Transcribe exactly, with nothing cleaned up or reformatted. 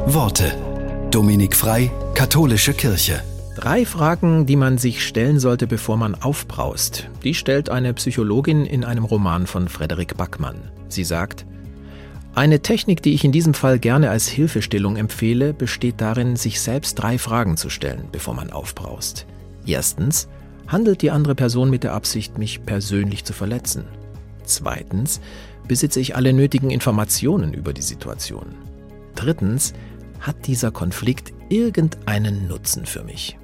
Worte. Dominik Frei, Katholische Kirche. Drei Fragen, die man sich stellen sollte, bevor man aufbraust. Die stellt eine Psychologin in einem Roman von Frederik Backmann. Sie sagt: Eine Technik, die ich in diesem Fall gerne als Hilfestellung empfehle, besteht darin, sich selbst drei Fragen zu stellen, bevor man aufbraust. Erstens: Handelt die andere Person mit der Absicht, mich persönlich zu verletzen? Zweitens: Besitze ich alle nötigen Informationen über die Situation? Drittens: Hat dieser Konflikt irgendeinen Nutzen für mich?